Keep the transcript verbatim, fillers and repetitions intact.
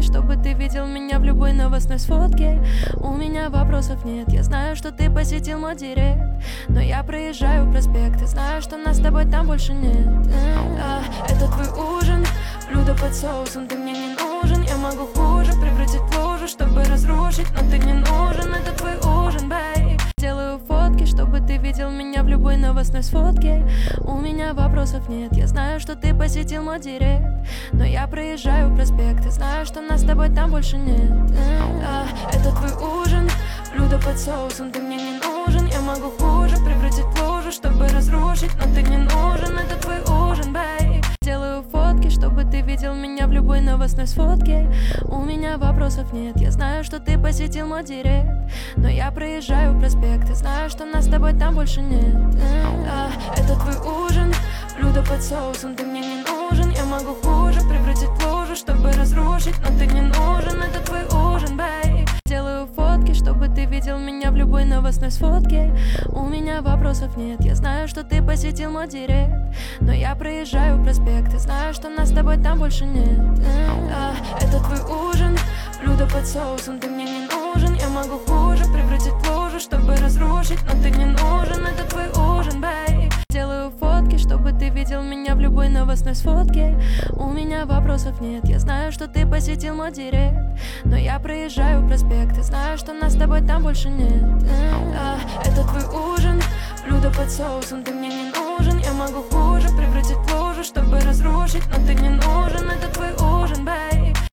чтобы ты видел меня в любой новостной сводке. У меня вопросов нет, я знаю, что ты посетил мой директ, но я проезжаю проспект и знаю, что нас с тобой там больше нет. А, это твой ужин, блюдо под соусом, ты мне не нужен. Я могу хуже превратить в лужу, чтобы разрушить, но ты не нужен. Это твой ужин, бэй. Делаю фотки, чтобы ты видел меня в любой новостной сводке. У меня вопросов нет, я знаю, что ты посетил мой директ, но я проезжаю проспект и знаю, что нас с тобой там больше нет. А, это твой ужин, блюдо под соусом, ты мне не нужен. Я могу хуже превратить в лужу, чтобы разрушить, но ты не нужен. Это твой ужин, бэй. Делаю фотки, чтобы ты видел меня в любой новостной сводке. У меня вопросов нет, я знаю, что ты посетил мой директ, но я проезжаю проспект и знаю, что нас с тобой там больше нет. А, это твой ужин, блюдо под соусом, ты мне не нужен. Я могу хуже превратить в лужу, чтобы разрушить, но ты не нужен. Это твой ужин, бэй. Делаю фотки, чтобы ты видел меня в любой новостной сводке. У меня вопросов нет, я знаю, что ты посетил мой директ, но я проезжаю проспект и знаю, что нас с тобой там больше нет. А, это твой ужин, блюдо под соусом, ты мне не нужен. Я могу хуже превратить в лужу, чтобы разрушить, но ты не нужен. Это твой ужин, бэй. Делаю фотки, чтобы ты видел меня в любой новостной сводке. У меня вопросов нет, я знаю, что ты посетил мой директ, но я проезжаю проспект и знаю, что нас с тобой там больше нет. А, это твой ужин, блюдо под соусом, ты мне не нужен. Я могу хуже превратить в лужу, чтобы разрушить, но ты не нужен. Это твой ужин, бэй.